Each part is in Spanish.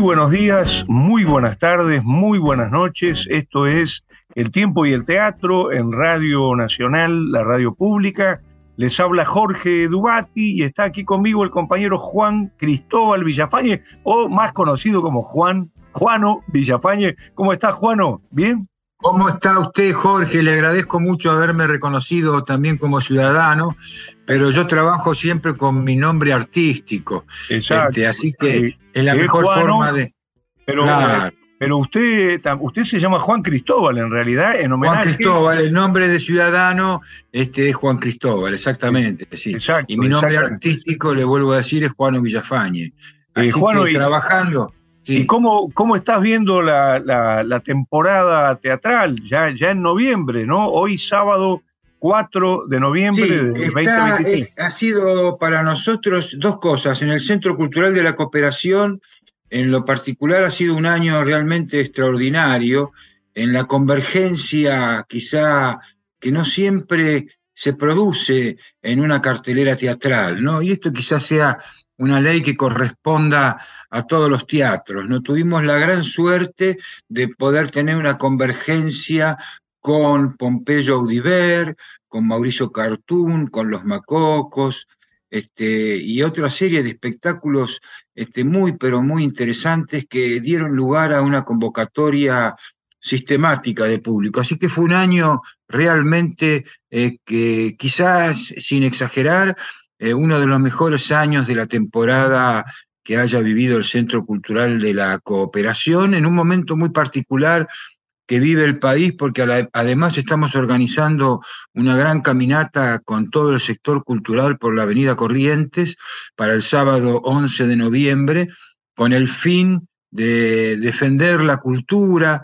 buenos días, muy buenas tardes, muy buenas noches. Esto es El Tiempo y el Teatro en Radio Nacional, la radio pública. Les habla Jorge Dubati y está aquí conmigo el compañero Juan Cristóbal Villafañe, o más conocido como Juano Villafañe. ¿Cómo está, Juano? ¿Bien? ¿Cómo está usted, Jorge? Le agradezco mucho haberme reconocido también como ciudadano, pero yo trabajo siempre con mi nombre artístico. Exacto. Así que es la mejor Juano, forma de... Pero, claro. Pero usted se llama Juan Cristóbal, en realidad, en homenaje... Juan Cristóbal, el nombre de ciudadano es Juan Cristóbal, exactamente, sí. Exacto, y mi nombre artístico, le vuelvo a decir, es Juano Villafañe. Así Juano, que trabajando... Sí. ¿Y cómo estás viendo la temporada teatral? Ya en noviembre, ¿no? Hoy sábado 4 de noviembre del 2023. Ha sido para nosotros dos cosas. En el Centro Cultural de la Cooperación, en lo particular, ha sido un año realmente extraordinario en la convergencia quizá que no siempre se produce en una cartelera teatral, ¿no? Y esto quizás sea una ley que corresponda a todos los teatros, ¿no? Tuvimos la gran suerte de poder tener una convergencia con Pompeyo Audiver, con Mauricio Cartún, con Los Macocos, y otra serie de espectáculos muy, pero muy interesantes que dieron lugar a una convocatoria sistemática de público. Así que fue un año realmente que quizás, sin exagerar, uno de los mejores años de la temporada que haya vivido el Centro Cultural de la Cooperación, en un momento muy particular que vive el país, porque además estamos organizando una gran caminata con todo el sector cultural por la Avenida Corrientes para el sábado 11 de noviembre, con el fin de defender la cultura,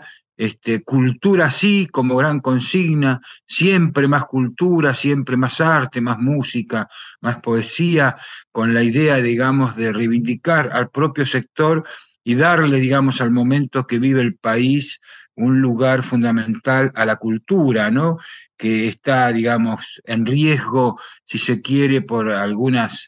cultura sí como gran consigna, siempre más cultura, siempre más arte, más música, más poesía, con la idea, digamos, de reivindicar al propio sector y darle, digamos, al momento que vive el país un lugar fundamental a la cultura, ¿no? Que está, digamos, en riesgo, si se quiere, por algunas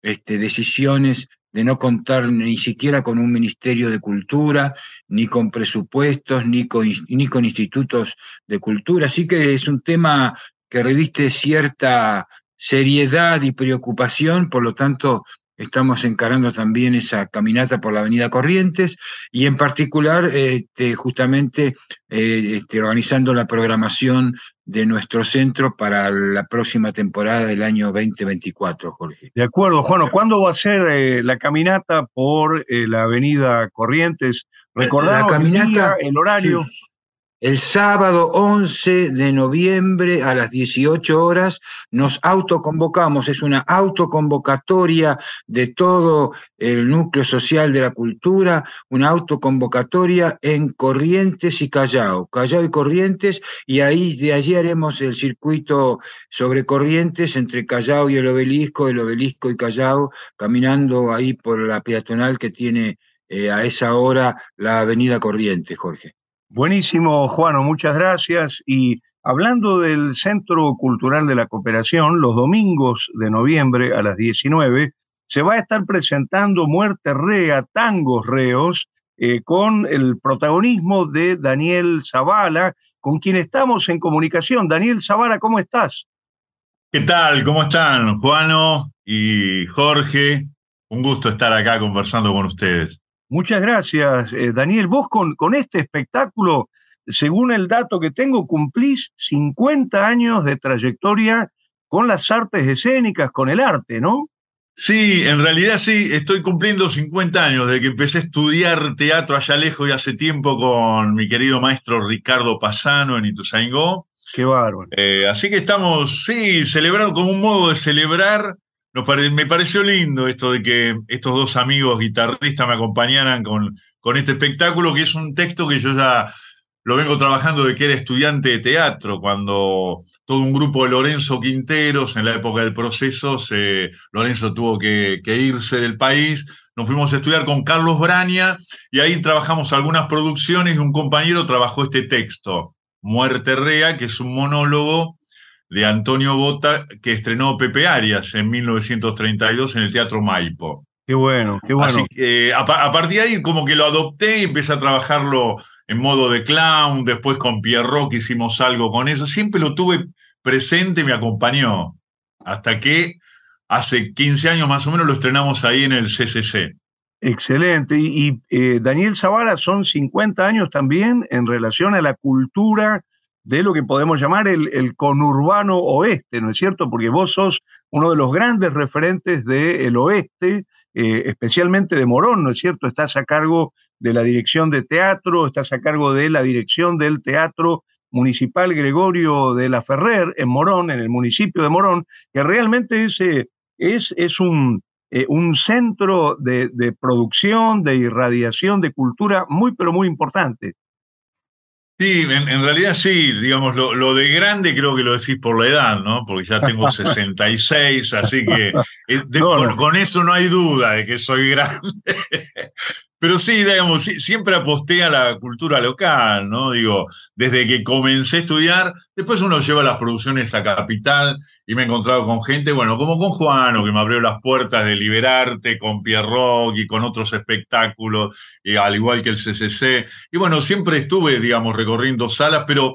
decisiones de no contar ni siquiera con un Ministerio de Cultura, ni con presupuestos, ni con institutos de cultura. Así que es un tema que reviste cierta seriedad y preocupación, por lo tanto estamos encarando también esa caminata por la Avenida Corrientes y en particular justamente organizando la programación de nuestro centro para la próxima temporada del año 2024, Jorge. De acuerdo, Juan. ¿Cuándo va a ser la caminata por la Avenida Corrientes? Recordanos el día, el horario. Sí. El sábado 11 de noviembre a las 18 horas nos autoconvocamos, es una autoconvocatoria de todo el núcleo social de la cultura, una autoconvocatoria en Corrientes y Callao y Corrientes, y de allí haremos el circuito sobre Corrientes entre Callao y el obelisco y Callao, caminando ahí por la peatonal que tiene a esa hora la Avenida Corrientes, Jorge. Buenísimo, Juano, muchas gracias. Y hablando del Centro Cultural de la Cooperación, los domingos de noviembre a las 19 se va a estar presentando Muerte Rea, Tangos Reos, con el protagonismo de Daniel Zavala, con quien estamos en comunicación. Daniel Zavala, ¿cómo estás? ¿Qué tal? ¿Cómo están, Juano y Jorge? Un gusto estar acá conversando con ustedes. Muchas gracias, Daniel. Vos con este espectáculo, según el dato que tengo, cumplís 50 años de trayectoria con las artes escénicas, con el arte, ¿no? Sí, en realidad sí, estoy cumpliendo 50 años de que empecé a estudiar teatro allá lejos y hace tiempo con mi querido maestro Ricardo Pasano en Ituzaingó. Qué bárbaro. Así que estamos, sí, celebrando como un modo de celebrar. Me pareció lindo esto de que estos dos amigos guitarristas me acompañaran con este espectáculo, que es un texto que yo ya lo vengo trabajando de que era estudiante de teatro, cuando todo un grupo de Lorenzo Quinteros, en la época del proceso, Lorenzo tuvo que irse del país, nos fuimos a estudiar con Carlos Braña y ahí trabajamos algunas producciones y un compañero trabajó este texto, Muerte Rea, que es un monólogo de Antonio Bota, que estrenó Pepe Arias en 1932 en el Teatro Maipo. Qué bueno, qué Así bueno. que a partir de ahí como que lo adopté y empecé a trabajarlo en modo de clown, después con Pierrot hicimos algo con eso, siempre lo tuve presente y me acompañó, hasta que hace 15 años más o menos lo estrenamos ahí en el CCC. Excelente. Daniel Zavala, son 50 años también en relación a la cultura de lo que podemos llamar el conurbano oeste, ¿no es cierto? Porque vos sos uno de los grandes referentes del oeste, especialmente de Morón, ¿no es cierto? Estás a cargo de la dirección de teatro, estás a cargo de la dirección del Teatro Municipal Gregorio de la Ferrer en Morón, en el municipio de Morón, que realmente es un centro de producción, de irradiación, de cultura muy, pero muy importante. Sí, en realidad sí, digamos, lo de grande creo que lo decís por la edad, ¿no? Porque ya tengo 66, así que No, no. con eso no hay duda de que soy grande. Pero sí, digamos, siempre aposté a la cultura local, ¿no? Digo, desde que comencé a estudiar, después uno lleva las producciones a Capital y me he encontrado con gente, bueno, como con Juano, que me abrió las puertas de Liberarte, con Pierrot y con otros espectáculos, al igual que el CCC. Y bueno, siempre estuve, digamos, recorriendo salas, pero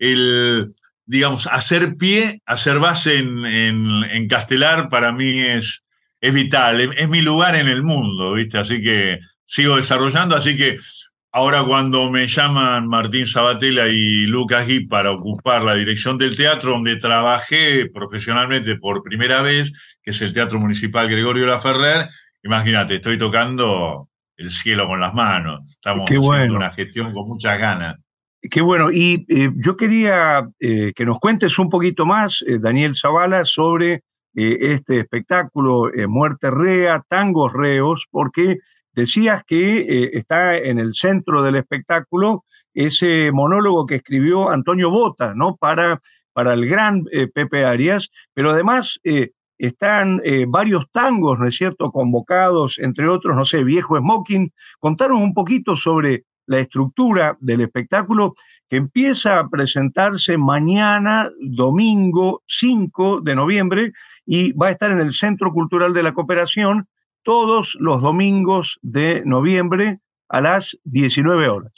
digamos, hacer pie, hacer base en Castelar para mí es vital, es mi lugar en el mundo, ¿viste? Así que sigo desarrollando, así que ahora cuando me llaman Martín Sabatella y Lucas Gui para ocupar la dirección del teatro donde trabajé profesionalmente por primera vez, que es el Teatro Municipal Gregorio Laferrer, imagínate, estoy tocando el cielo con las manos, estamos Qué haciendo bueno. una gestión con muchas ganas. Qué bueno. Yo quería que nos cuentes un poquito más, Daniel Zavala, sobre este espectáculo, Muerte Rea, Tangos Reos, porque decías que está en el centro del espectáculo ese monólogo que escribió Antonio Bota, ¿no? Para el gran Pepe Arias, pero además están varios tangos, ¿no es cierto?, convocados, entre otros, no sé, Viejo Smoking. Contanos un poquito sobre la estructura del espectáculo, que empieza a presentarse mañana, domingo 5 de noviembre, y va a estar en el Centro Cultural de la Cooperación todos los domingos de noviembre a las 19 horas.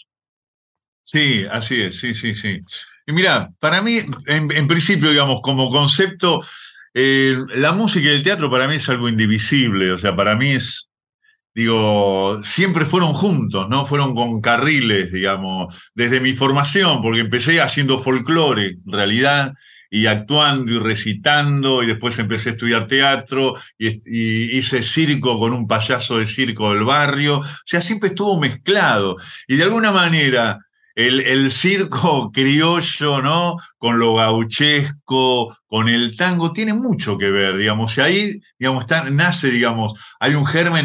Sí, así es, sí, sí, sí. Y mira, para mí, en principio, digamos, como concepto, la música y el teatro para mí es algo indivisible, o sea, para mí es, digo, siempre fueron juntos, ¿no? Fueron con carriles, digamos, desde mi formación, porque empecé haciendo folclore, en realidad, y actuando y recitando, y después empecé a estudiar teatro, y hice circo con un payaso de circo del barrio, o sea, siempre estuvo mezclado, y de alguna manera el circo criollo, ¿no? Con lo gauchesco, con el tango, tiene mucho que ver, digamos, y ahí, digamos, nace, digamos, hay un germen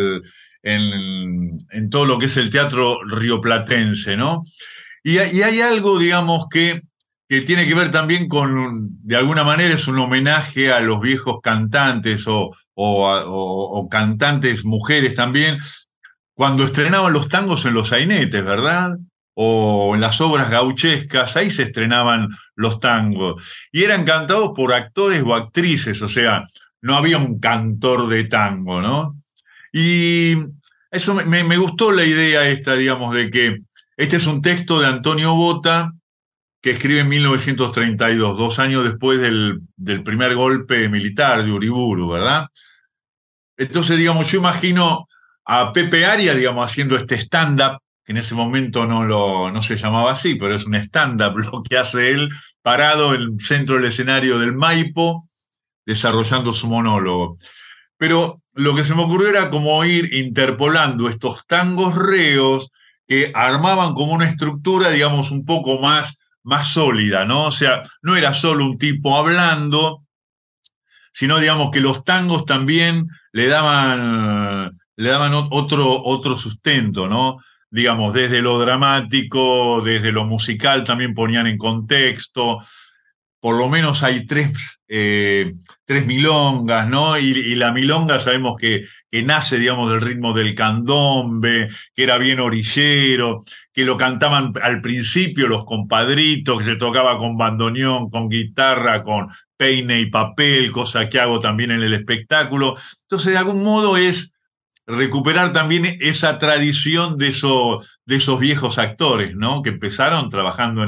en todo lo que es el teatro rioplatense, ¿no? Y hay algo, digamos, que tiene que ver también con, de alguna manera, es un homenaje a los viejos cantantes o cantantes mujeres también, cuando estrenaban los tangos en los sainetes, ¿verdad? O en las obras gauchescas, ahí se estrenaban los tangos. Y eran cantados por actores o actrices, o sea, no había un cantor de tango, ¿no? Y eso me gustó la idea esta, digamos, de que este es un texto de Antonio Bota que escribe en 1932, 2 años después del primer golpe militar de Uriburu, ¿verdad? Entonces, digamos, yo imagino a Pepe Arias, digamos, haciendo este stand-up, que en ese momento no se llamaba así, pero es un stand-up lo que hace él, parado en el centro del escenario del Maipo, desarrollando su monólogo. Pero lo que se me ocurrió era como ir interpolando estos tangos reos que armaban como una estructura, digamos, un poco más sólida, ¿no? O sea, no era solo un tipo hablando, sino, digamos, que los tangos también le daban otro sustento, ¿no? Digamos, desde lo dramático, desde lo musical, también ponían en contexto. Por lo menos hay tres milongas, ¿no? Y la milonga sabemos que nace, digamos, del ritmo del candombe, que era bien orillero, que lo cantaban al principio los compadritos, que se tocaba con bandoneón, con guitarra, con peine y papel, cosa que hago también en el espectáculo. Entonces, de algún modo es recuperar también esa tradición de esos viejos actores, ¿no? Que empezaron trabajando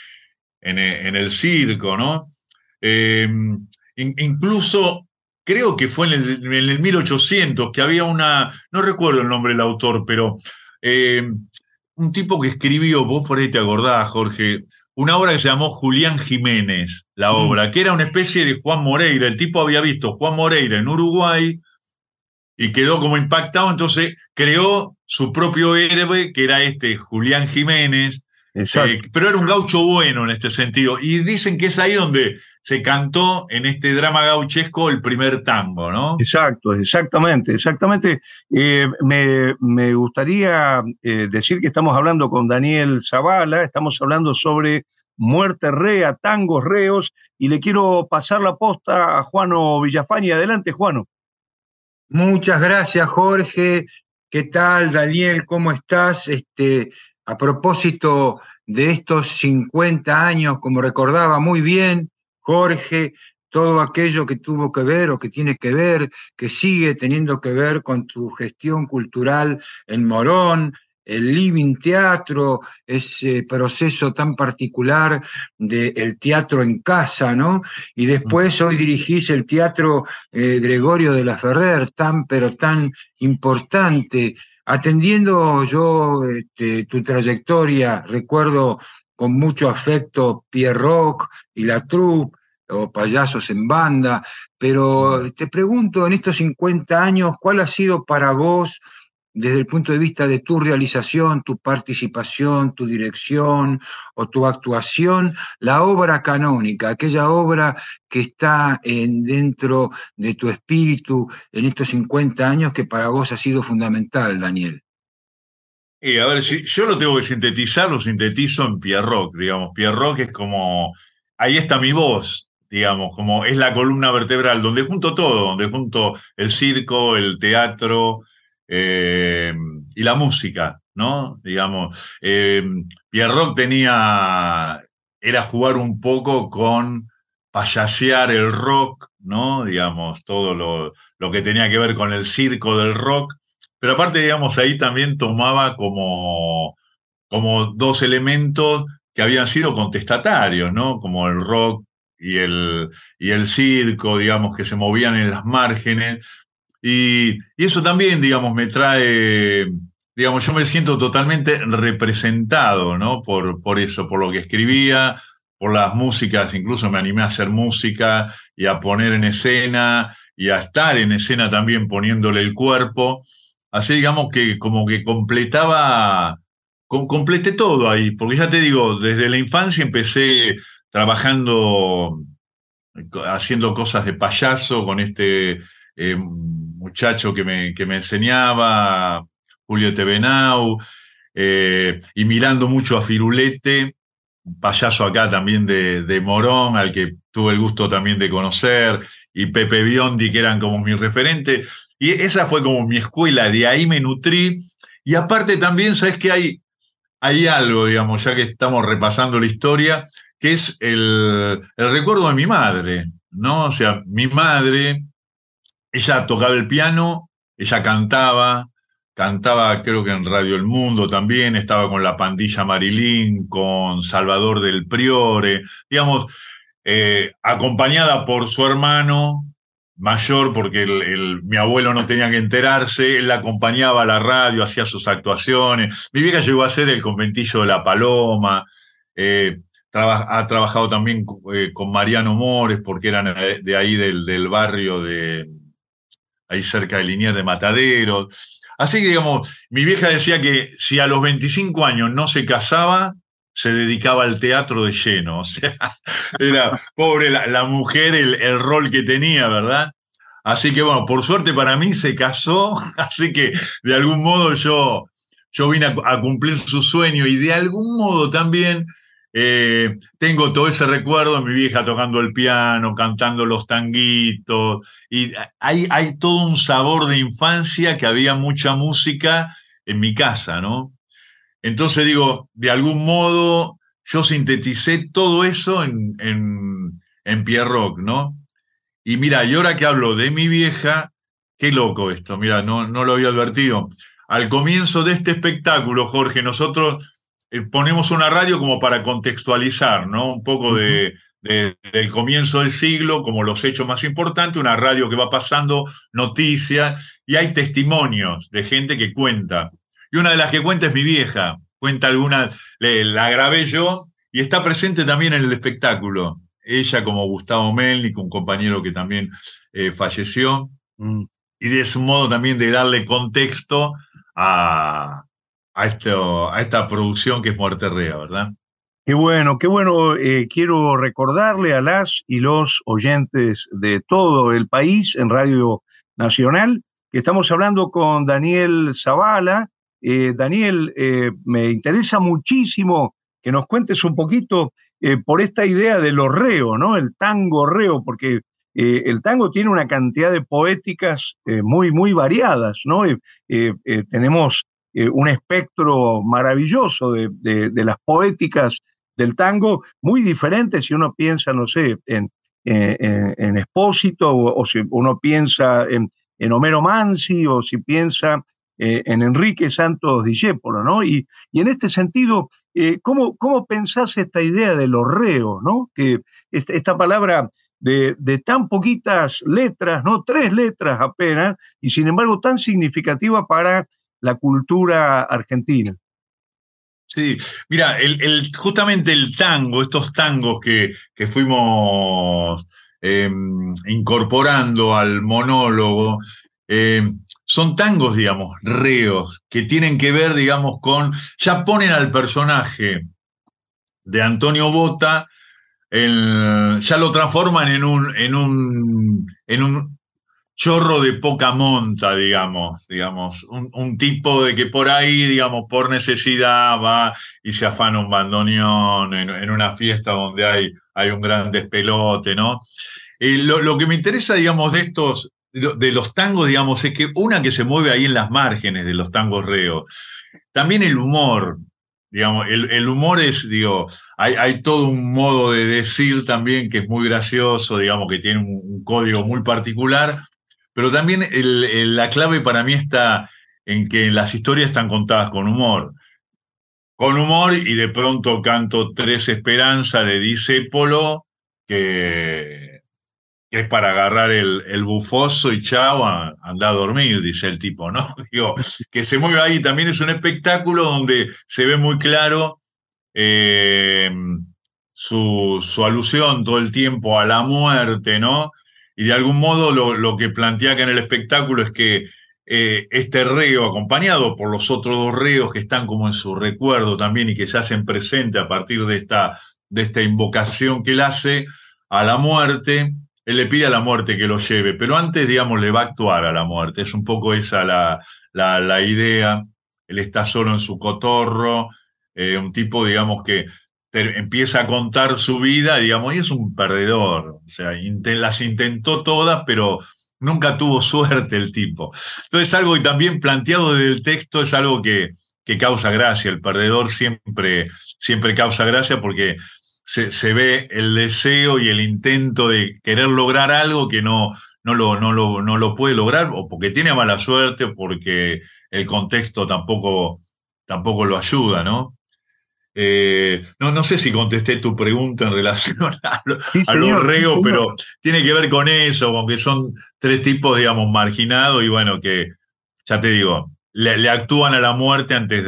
en el circo, ¿no? Eh, incluso creo que fue en el 1800 que había no recuerdo el nombre del autor, pero eh, un tipo que escribió, vos por ahí te acordás, Jorge, una obra que se llamó Julián Jiménez, la Mm, obra, que era una especie de Juan Moreira. El tipo había visto Juan Moreira en Uruguay y quedó como impactado, entonces creó su propio héroe, que era este Julián Jiménez, exacto. pero era un gaucho bueno en este sentido. Y dicen que es ahí donde se cantó en este drama gauchesco el primer tango, ¿no? Exacto, exactamente, exactamente. Me gustaría decir que estamos hablando con Daniel Zavala, estamos hablando sobre muerte rea, tangos reos, y le quiero pasar la posta a Juano Villafañe. Adelante, Juano. Muchas gracias, Jorge. ¿Qué tal, Daniel? ¿Cómo estás? A propósito de estos 50 años, como recordaba muy bien Jorge, todo aquello que tuvo que ver o que tiene que ver, que sigue teniendo que ver con tu gestión cultural en Morón, el Living Teatro, ese proceso tan particular del teatro en casa, ¿no? Y después hoy dirigís el Teatro Gregorio de la Ferrer, tan pero tan importante. Atendiendo yo tu trayectoria, recuerdo con mucho afecto Pierrock y La Troupe, o Payasos en Banda, pero te pregunto, en estos 50 años, ¿cuál ha sido para vos, desde el punto de vista de tu realización, tu participación, tu dirección o tu actuación, la obra canónica, aquella obra que está dentro de tu espíritu en estos 50 años que para vos ha sido fundamental, Daniel? Y a ver, si yo lo tengo que sintetizar, lo sintetizo en Pierrock, digamos. Pierrock es como, ahí está mi voz, digamos, como es la columna vertebral, donde junto todo, donde junto el circo, el teatro eh, y la música, ¿no? Digamos, Pierrock era jugar un poco con payasear el rock, ¿no? Digamos, todo lo que tenía que ver con el circo del rock, pero aparte, digamos, ahí también tomaba como dos elementos que habían sido contestatarios, ¿no? Como el rock y el circo, digamos, que se movían en las márgenes. Y eso también, digamos, me trae, digamos, yo me siento totalmente representado, ¿no? Por eso, por lo que escribía, por las músicas, incluso me animé a hacer música y a poner en escena y a estar en escena también poniéndole el cuerpo. Así, digamos, que como que completé todo ahí, porque ya te digo, desde la infancia empecé trabajando haciendo cosas de payaso con este muchacho que me enseñaba, Julio Tevenau, y mirando mucho a Firulete, un payaso acá también de Morón, al que tuve el gusto también de conocer, y Pepe Biondi, que eran como mis referentes. Y esa fue como mi escuela, de ahí me nutrí. Y aparte también, ¿sabes qué hay algo, digamos, ya que estamos repasando la historia, que es el recuerdo de mi madre, ¿no? O sea, mi madre, ella tocaba el piano, ella cantaba creo que en Radio El Mundo también, estaba con la pandilla Marilyn, con Salvador del Priore, digamos, acompañada por su hermano mayor, porque mi abuelo no tenía que enterarse, él la acompañaba a la radio, hacía sus actuaciones. Mi vieja llegó a ser el conventillo de La Paloma, eh, ha trabajado también con Mariano Mores, porque eran de ahí del barrio ahí cerca de Liniers de Mataderos. Así que, digamos, mi vieja decía que si a los 25 años no se casaba, se dedicaba al teatro de lleno. O sea, era pobre la mujer, el rol que tenía, ¿verdad? Así que, bueno, por suerte para mí se casó, así que de algún modo yo vine a cumplir su sueño y de algún modo también tengo todo ese recuerdo de mi vieja tocando el piano, cantando los tanguitos, y hay todo un sabor de infancia que había mucha música en mi casa, ¿no? Entonces digo, de algún modo yo sinteticé todo eso en Pierrock, ¿no? Y mira, y ahora que hablo de mi vieja, Qué loco esto, mira, no lo había advertido. Al comienzo de este espectáculo, Jorge, nosotros ponemos una radio como para contextualizar, ¿no? Un poco Ujú. del comienzo del siglo, como los hechos más importantes, una radio que va pasando noticias y hay testimonios de gente que cuenta. Y una de las que cuenta es mi vieja, cuenta alguna, la grabé yo y está presente también en el espectáculo. Ella como Gustavo Melnik, un compañero que también falleció Mm. y es un modo también de darle contexto a, a esta producción que es Muerte Rea, ¿verdad? Qué bueno, qué bueno. Quiero recordarle a las y los oyentes de todo el país en Radio Nacional que estamos hablando con Daniel Zavala. Daniel, me interesa muchísimo que nos cuentes un poquito por esta idea de lo reo, ¿no? El tango reo, porque el tango tiene una cantidad de poéticas muy, muy variadas, ¿no? Tenemos un espectro maravilloso de las poéticas del tango, muy diferente si uno piensa, no sé, en Espósito, o si uno piensa en Homero Mansi, o si piensa en Enrique Santos Discépolo, ¿no? Y en este sentido, ¿cómo pensás esta idea de lo reo, ¿no? Que esta palabra de tan poquitas letras, ¿no? 3 letras apenas, y sin embargo tan significativa para la cultura argentina. Sí, mira, justamente el tango, estos tangos que fuimos incorporando al monólogo, eh, son tangos, digamos, reos, que tienen que ver, digamos, ya ponen al personaje de Antonio Bota, ya lo transforman en un chorro de poca monta, digamos, un tipo de que por ahí, digamos, por necesidad va y se afana un bandoneón en una fiesta donde hay un gran despelote, ¿no? Lo que me interesa, digamos, de los tangos, digamos, es que una que se mueve ahí en las márgenes de los tangos reos, también el humor, digamos, el humor es, digo, hay todo un modo de decir también que es muy gracioso, digamos, que tiene un código muy particular, pero también la clave para mí está en que las historias están contadas con humor y de pronto canto Tres Esperanza de Discépolo, que, que es para agarrar el bufoso y chao, anda a dormir, dice el tipo, ¿no? Digo, que se mueve ahí, también es un espectáculo donde se ve muy claro eh, su alusión todo el tiempo a la muerte, ¿no? Y de algún modo lo que plantea acá en el espectáculo es que este reo, acompañado por los otros dos reos que están como en su recuerdo también y que se hacen presente a partir de esta invocación que él hace a la muerte, él le pide a la muerte que lo lleve, pero antes, digamos, le va a actuar a la muerte. Es un poco esa la idea. Él está solo en su cotorro, un tipo, digamos, que empieza a contar su vida, digamos, y es un perdedor. O sea, las intentó todas, pero nunca tuvo suerte el tipo. Entonces, algo que también planteado desde el texto es algo que causa gracia. El perdedor siempre causa gracia porque se ve el deseo y el intento de querer lograr algo que no lo puede lograr, o porque tiene mala suerte, o porque el contexto tampoco lo ayuda, ¿no? No sé si contesté tu pregunta en relación Sí, a lo señor, sí, reo, señor. pero tiene que ver con eso, con que son tres tipos, digamos, marginados y bueno, que, ya te digo, le actúan a la muerte antes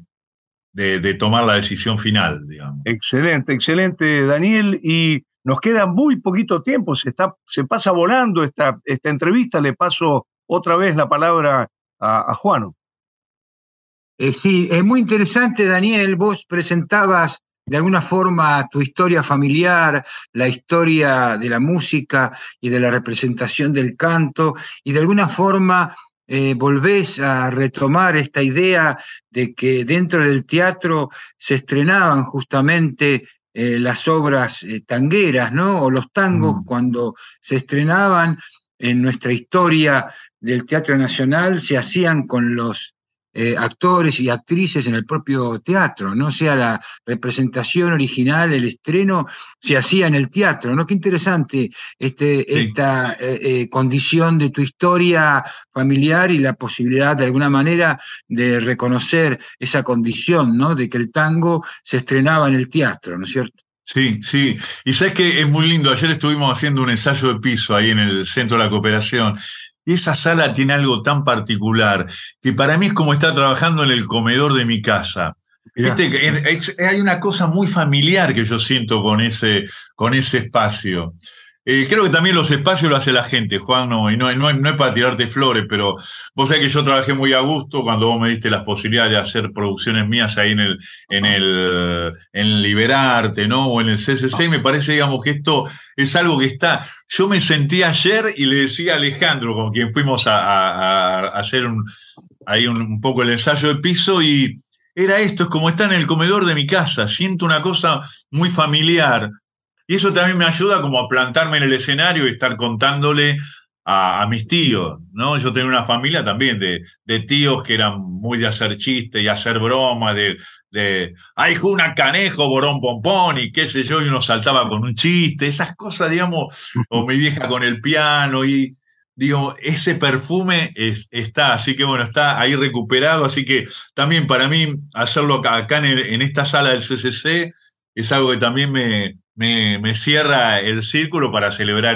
de tomar la decisión final, digamos. Excelente, excelente, Daniel. Y nos queda muy poquito tiempo, se pasa volando esta entrevista. Le paso otra vez la palabra a Juano. Sí, es muy interesante, Daniel. Vos presentabas de alguna forma tu historia familiar, la historia de la música y de la representación del canto, y de alguna forma volvés a retomar esta idea de que dentro del teatro se estrenaban justamente las obras tangueras, ¿no? O los tangos Mm. cuando se estrenaban en nuestra historia del Teatro Nacional se hacían con los actores y actrices en el propio teatro, ¿no? O sea, la representación original, el estreno, se hacía en el teatro, ¿no? Qué interesante Sí. esta condición de tu historia familiar y la posibilidad, de alguna manera, de reconocer esa condición, ¿no? De que el tango se estrenaba en el teatro, ¿no es cierto? Sí, sí. Y sabes que es muy lindo. Ayer estuvimos haciendo un ensayo de piso ahí en el Centro de la Cooperación. Y esa sala tiene algo tan particular que para mí es como estar trabajando en el comedor de mi casa. Mirá. Viste, que hay una cosa muy familiar que yo siento con ese espacio. Creo que también los espacios lo hace la gente, Juan, no, y no es para tirarte flores, pero vos sabés que yo trabajé muy a gusto cuando vos me diste las posibilidades de hacer producciones mías ahí en Liberarte, ¿no? O en el CCC, y me parece, digamos, que esto es algo que está. Yo me sentí ayer y le decía a Alejandro, con quien fuimos a hacer ahí un poco el ensayo de piso, y era esto, es como estar en el comedor de mi casa, siento una cosa muy familiar. Y eso también me ayuda como a plantarme en el escenario y estar contándole a mis tíos, ¿no? Yo tenía una familia también de tíos que eran muy de hacer chistes y hacer bromas, ay, una canejo, borón pompón y qué sé yo, y uno saltaba con un chiste, esas cosas, digamos, o mi vieja con el piano, y digo, ese perfume está, así que bueno, está ahí recuperado, así que también para mí hacerlo acá en esta sala del CCC es algo que también me cierra el círculo para celebrar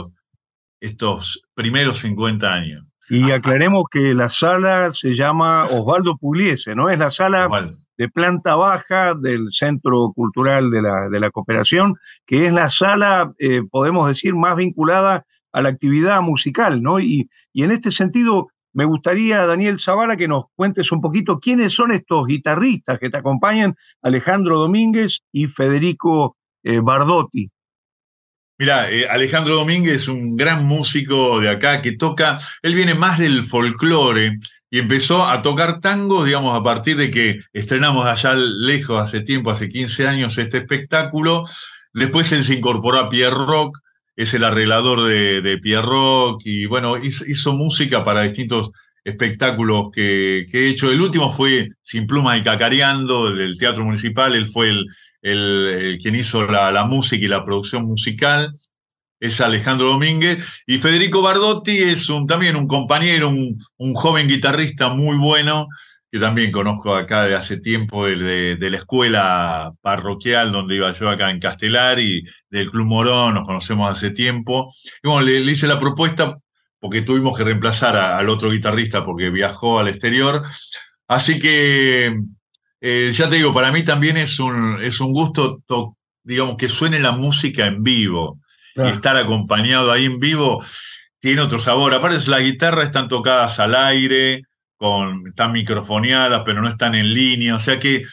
estos primeros 50 años. Y aclaremos que la sala se llama Osvaldo Pugliese, ¿no? Es la sala Osvaldo. de planta baja del Centro Cultural de la Cooperación, que es la sala, podemos decir, más vinculada a la actividad musical, ¿no? Y en este sentido, me gustaría, Daniel Zavala, que nos cuentes un poquito quiénes son estos guitarristas que te acompañan, Alejandro Domínguez y Federico Bardotti. Mira, Alejandro Domínguez es un gran músico de acá que toca, él viene más del folclore y empezó a tocar tango, digamos, a partir de que estrenamos allá lejos, hace tiempo, hace 15 años, este espectáculo. Después él se incorporó a Pierrock, es el arreglador de Pierrock y bueno, hizo música para distintos espectáculos que he hecho. El último fue Sin Pluma y Cacareando, del Teatro Municipal, él fue el quien hizo la música y la producción musical, es Alejandro Domínguez, y Federico Bardotti es también un compañero, un joven guitarrista muy bueno, que también conozco acá de hace tiempo, de la escuela parroquial donde iba yo acá en Castelar, y del Club Morón, nos conocemos hace tiempo. Y bueno, le hice la propuesta porque tuvimos que reemplazar al otro guitarrista porque viajó al exterior, así que ya te digo, para mí también es un gusto, digamos, que suene la música en vivo y Ah, estar acompañado ahí en vivo tiene otro sabor. Aparte, las guitarras están tocadas al aire, están microfoneadas, pero no están en línea, o sea que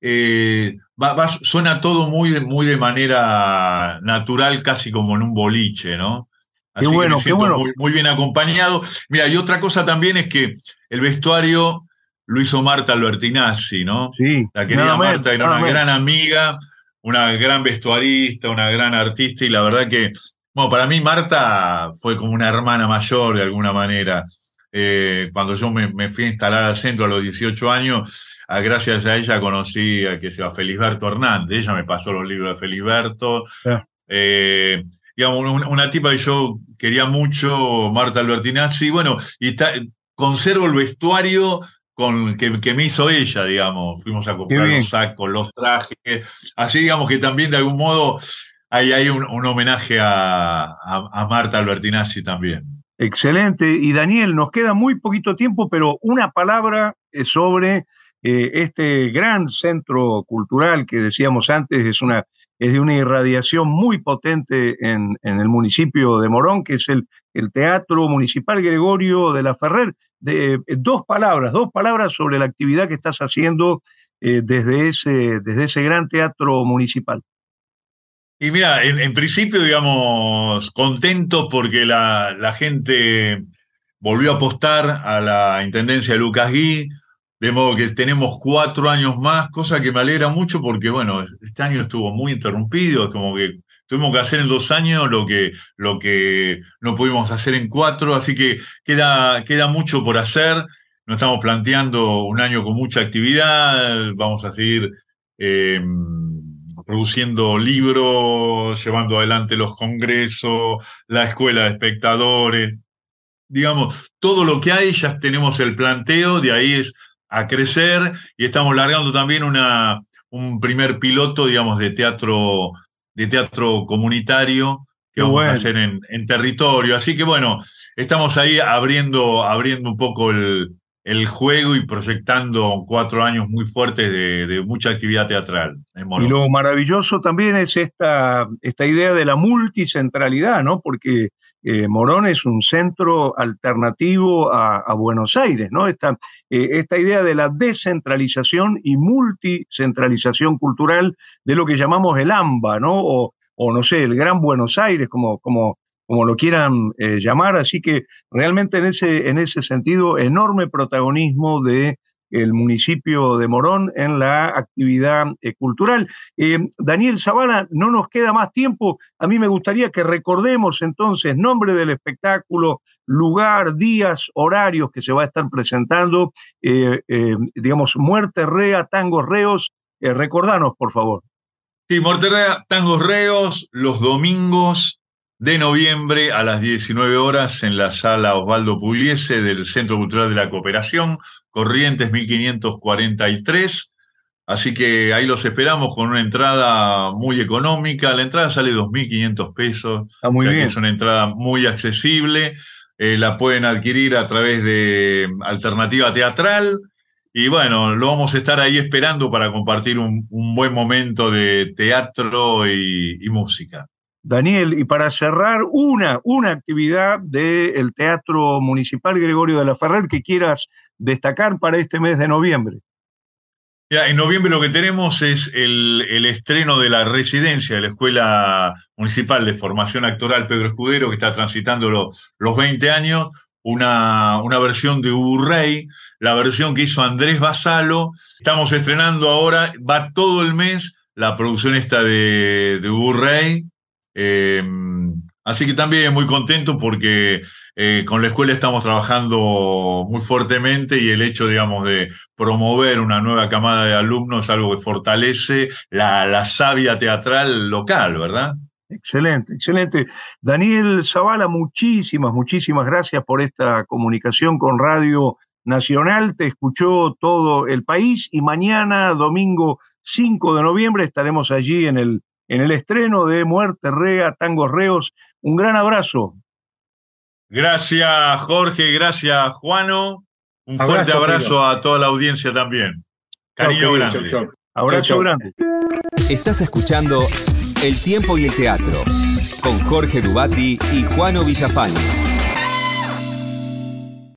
suena todo muy de manera natural, casi como en un boliche, ¿no? qué Así que me bueno, qué siento bueno. muy bien acompañado. Mira, y otra cosa también es que el vestuario lo hizo Marta Albertinazzi, ¿no? Sí, La nada querida menos, Marta era nada una menos. gran amiga, una gran vestuarista, una gran artista, y la verdad que, bueno, para mí Marta fue como una hermana mayor de alguna manera. Cuando yo me fui a instalar al centro a los 18 años, gracias a ella conocí a Felisberto Hernández. Ella me pasó los libros de Felisberto. Ah, Eh, digamos, una tipa que yo quería mucho, Marta Albertinazzi, bueno, conservo el vestuario que me hizo ella, digamos. Fuimos a qué comprar los bien. sacos, los trajes. Así, digamos, que también de algún modo hay un homenaje a Marta Albertinazzi también. Excelente. Y Daniel, nos queda muy poquito tiempo, pero una palabra sobre este gran centro cultural que decíamos antes, es de una irradiación muy potente en el municipio de Morón, que es el Teatro Municipal Gregorio de la Ferrer. Dos palabras sobre la actividad que estás haciendo desde ese gran teatro municipal. Y mira, en principio, digamos, contento porque la gente volvió a apostar a la intendencia de Lucas Gui, de modo que tenemos 4 años más, cosa que me alegra mucho porque, bueno, este año estuvo muy interrumpido, como que tuvimos que hacer en 2 años lo que no pudimos hacer en 4, así que queda mucho por hacer. nos estamos planteando un año con mucha actividad, vamos a seguir produciendo libros, llevando adelante los congresos, la escuela de espectadores, digamos, todo lo que hay, ya tenemos el planteo, de ahí es a crecer, y estamos largando también un primer piloto, digamos, de teatro comunitario que vamos a hacer en territorio. Así que bueno, estamos ahí abriendo un poco el juego y proyectando 4 años muy fuertes de mucha actividad teatral en Morón. Y lo maravilloso también es esta idea de la multicentralidad, ¿no? Porque Morón es un centro alternativo a Buenos Aires, ¿no? Esta idea de la descentralización y multicentralización cultural de lo que llamamos el AMBA, ¿no? O no sé, el Gran Buenos Aires, como lo quieran llamar. Así que realmente en ese sentido, enorme protagonismo de el municipio de Morón en la actividad cultural. Daniel Zavala, no nos queda más tiempo. A mí me gustaría que recordemos entonces nombre del espectáculo, lugar, días, horarios que se va a estar presentando, digamos, Muerte Rea, Tangos Reos. Recordanos, por favor. Sí, Muerte Rea, Tangos Reos, los domingos de noviembre a las 19 horas en la sala Osvaldo Pugliese del Centro Cultural de la Cooperación, Corrientes 1543. Así que ahí los esperamos con una entrada muy económica. La entrada sale 2.500 pesos. Está muy bien. Que es una entrada muy accesible. La pueden adquirir a través de Alternativa Teatral. Y bueno, lo vamos a estar ahí esperando para compartir un buen momento de teatro y música. Daniel, y para cerrar, una actividad del Teatro Municipal Gregorio de la Ferrer que quieras destacar para este mes de noviembre. Ya, en noviembre lo que tenemos es el estreno de la residencia de la Escuela Municipal de Formación Actoral Pedro Escudero, que está transitando los 20 años, una versión de Uburrey, la versión que hizo Andrés Basalo. Estamos estrenando ahora, va todo el mes, la producción esta de Uburrey. Así que también muy contento porque con la escuela estamos trabajando muy fuertemente, y el hecho, digamos, de promover una nueva camada de alumnos es algo que fortalece la savia teatral local, ¿verdad? Excelente, excelente. Daniel Zavala, muchísimas gracias por esta comunicación con Radio Nacional. Te escuchó todo el país, y mañana, domingo 5 de noviembre, estaremos allí en el estreno de Muerte Rea, Tangos Reos. Un gran abrazo. Gracias, Jorge, gracias, Juano. Un fuerte abrazo a toda la audiencia también. Cariño grande. Chau. Abrazo grande. Estás escuchando El Tiempo y el Teatro con Jorge Dubati y Juano Villafañez.